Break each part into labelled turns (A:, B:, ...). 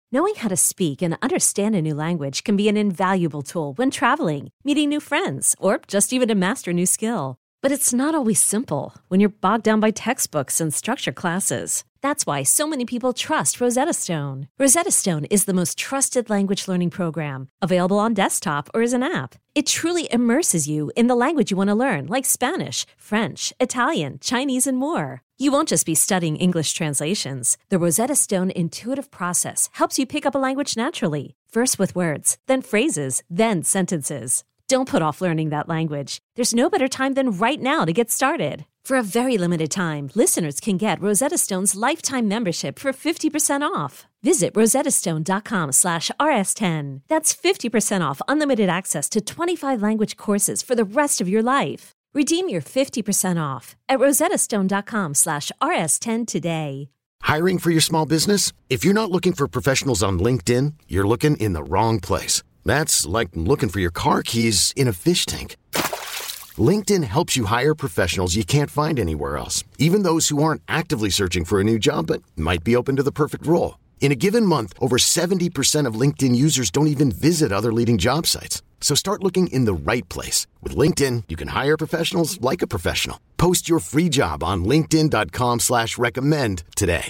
A: Knowing how to speak and understand a new language can be an invaluable tool when traveling, meeting new friends, or just even to master a new skill. But it's not always simple when you're bogged down by textbooks and structured classes. That's why so many people trust Rosetta Stone. Rosetta Stone is the most trusted language learning program, available on desktop or as an app. It truly immerses you in the language you want to learn, like Spanish, French, Italian, Chinese, and more. You won't just be studying English translations. The Rosetta Stone intuitive process helps you pick up a language naturally, first with words, then phrases, then sentences. Don't put off learning that language. There's no better time than right now to get started. For a very limited time, listeners can get Rosetta Stone's lifetime membership for 50% off. Visit rosettastone.com/rs10. That's 50% off unlimited access to 25 language courses for the rest of your life. Redeem your 50% off at rosettastone.com/rs10 today.
B: Hiring for your small business? If you're not looking for professionals on LinkedIn, you're looking in the wrong place. That's like looking for your car keys in a fish tank. LinkedIn helps you hire professionals you can't find anywhere else, even those who aren't actively searching for a new job but might be open to the perfect role. In a given month, over 70% of LinkedIn users don't even visit other leading job sites. So start looking in the right place. With LinkedIn, you can hire professionals like a professional. Post your free job on linkedin.com/recommend today.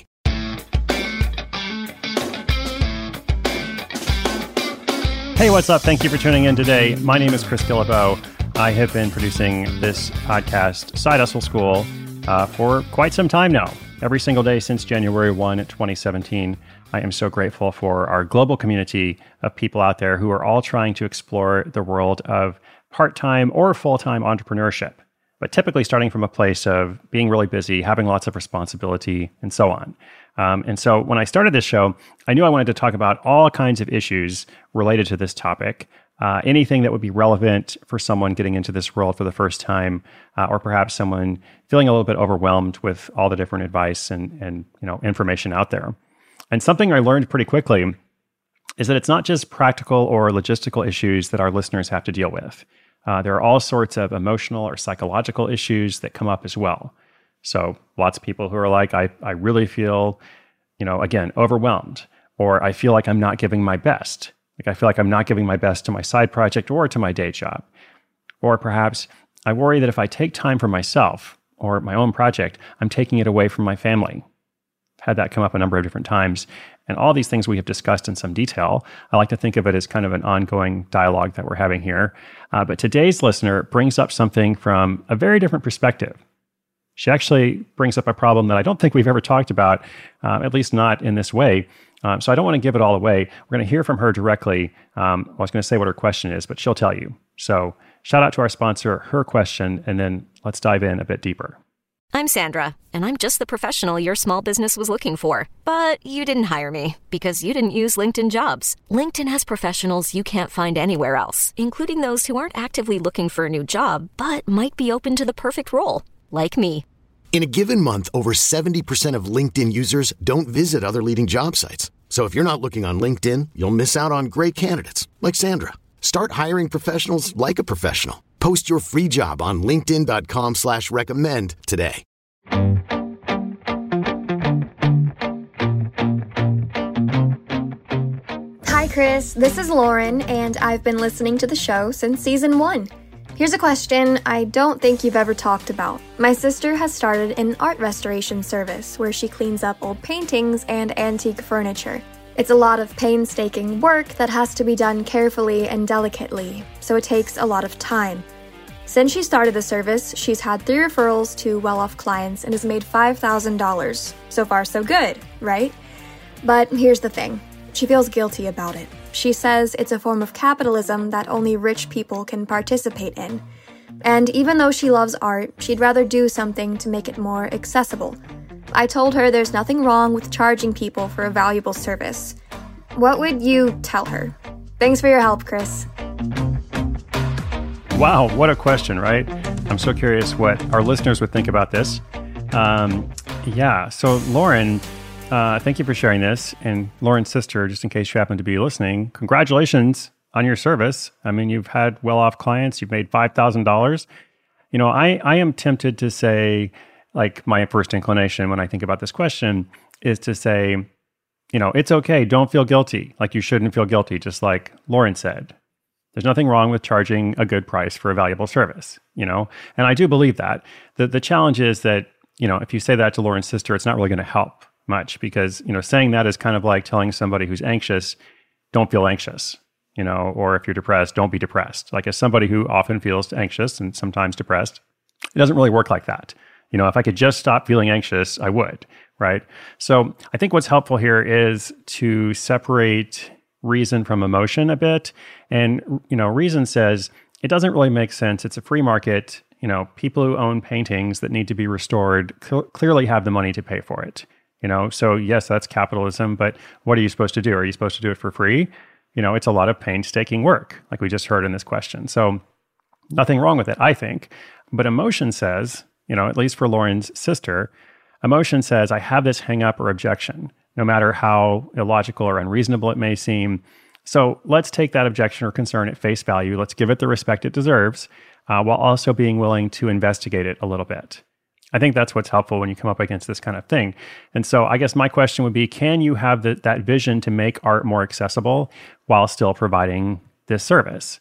C: Hey, what's up? Thank you for tuning in today. My name is Chris Guillebeau. I have been producing this podcast, Side Hustle School, for quite some time now. Every single day since January 1, 2017. I am so grateful for our global community of people out there who are all trying to explore the world of part-time or full-time entrepreneurship, but typically starting from a place of being really busy, having lots of responsibility, and so on. And so when I started this show, I knew I wanted to talk about all kinds of issues related to this topic, anything that would be relevant for someone getting into this world for the first time, or perhaps someone feeling a little bit overwhelmed with all the different advice and information out there. And something I learned pretty quickly is that it's not just practical or logistical issues that our listeners have to deal with. There are all sorts of emotional or psychological issues that come up as well. So lots of people who are like, I really feel, again, overwhelmed, or I feel like I'm not giving my best. Like I feel like I'm not giving my best to my side project or to my day job. Or perhaps I worry that if I take time for myself or my own project, I'm taking it away from my family. I've had that come up a number of different times. And all these things we have discussed in some detail. I like to think of it as kind of an ongoing dialogue that we're having here. But today's listener brings up something from a very different perspective. She actually brings up a problem that I don't think we've ever talked about, at least not in this way. So I don't want to give it all away. We're going to hear from her directly. I was going to say what her question is, but she'll tell you. So shout out to our sponsor, Her Question, and then let's dive in a bit deeper.
D: I'm Sandra, and I'm just the professional your small business was looking for. But you didn't hire me because you didn't use LinkedIn Jobs. LinkedIn has professionals you can't find anywhere else, including those who aren't actively looking for a new job, but might be open to the perfect role, like me.
B: In a given month, over 70% of LinkedIn users don't visit other leading job sites. So if you're not looking on LinkedIn, you'll miss out on great candidates like Sandra. Start hiring professionals like a professional. Post your free job on linkedin.com/recommend today.
E: Hi, Chris. This is Lauren, and I've been listening to the show since season 1. Here's a question I don't think you've ever talked about. My sister has started an art restoration service where she cleans up old paintings and antique furniture. It's a lot of painstaking work that has to be done carefully and delicately, so it takes a lot of time. Since she started the service, she's had 3 referrals to well-off clients and has made $5,000. So far, so good, right? But here's the thing. She feels guilty about it. She says it's a form of capitalism that only rich people can participate in. And even though she loves art, she'd rather do something to make it more accessible. I told her there's nothing wrong with charging people for a valuable service. What would you tell her? Thanks for your help, Chris.
C: Wow, what a question, right? I'm so curious what our listeners would think about this. So Lauren, thank you for sharing this. And Lauren's sister, just in case you happen to be listening, congratulations on your service. I mean, you've had well-off clients. You've made $5,000. I am tempted to say, like, my first inclination when I think about this question is to say, It's okay. Don't feel guilty. Like you shouldn't feel guilty, just like Lauren said. There's nothing wrong with charging a good price for a valuable service, And I do believe that. The challenge is that, if you say that to Lauren's sister, it's not really going to help much because, saying that is kind of like telling somebody who's anxious, don't feel anxious, or if you're depressed, don't be depressed. Like as somebody who often feels anxious and sometimes depressed, it doesn't really work like that. If I could just stop feeling anxious, I would, right? So I think what's helpful here is to separate reason from emotion a bit. And, reason says it doesn't really make sense. It's a free market. People who own paintings that need to be restored clearly have the money to pay for it. So yes, that's capitalism, but what are you supposed to do? Are you supposed to do it for free? It's a lot of painstaking work, like we just heard in this question. So nothing wrong with it, I think. But emotion says, at least for Lauren's sister, emotion says, I have this hang up or objection, no matter how illogical or unreasonable it may seem. So let's take that objection or concern at face value. Let's give it the respect it deserves, while also being willing to investigate it a little bit. I think that's what's helpful when you come up against this kind of thing. And so I guess my question would be, can you have that vision to make art more accessible while still providing this service?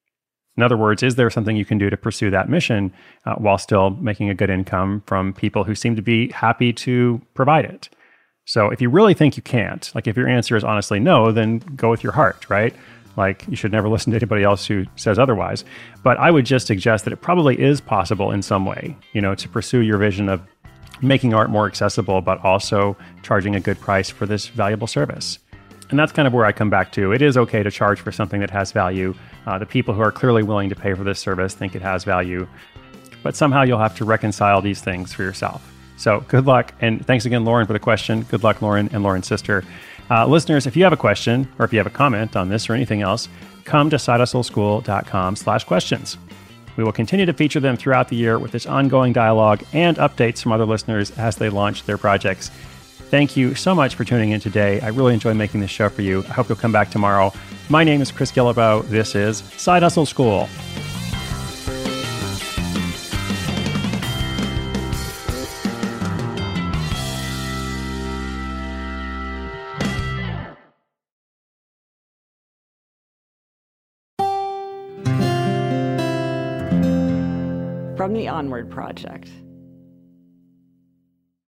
C: In other words, is there something you can do to pursue that mission while still making a good income from people who seem to be happy to provide it? So if you really think you can't, like if your answer is honestly no, then go with your heart, right? Like you should never listen to anybody else who says otherwise. But I would just suggest that it probably is possible in some way, to pursue your vision of making art more accessible, but also charging a good price for this valuable service. And that's kind of where I come back to. It is okay to charge for something that has value. The people who are clearly willing to pay for this service think it has value. But somehow you'll have to reconcile these things for yourself. So good luck. And thanks again, Lauren, for the question. Good luck, Lauren and Lauren's sister. Listeners, if you have a question or if you have a comment on this or anything else, come to sidehustleschool.com/questions. We will continue to feature them throughout the year with this ongoing dialogue and updates from other listeners as they launch their projects. Thank you so much for tuning in today. I really enjoy making this show for you. I hope you'll come back tomorrow. My name is Chris Guillebeau. This is Side Hustle School.
F: From the Onward Project.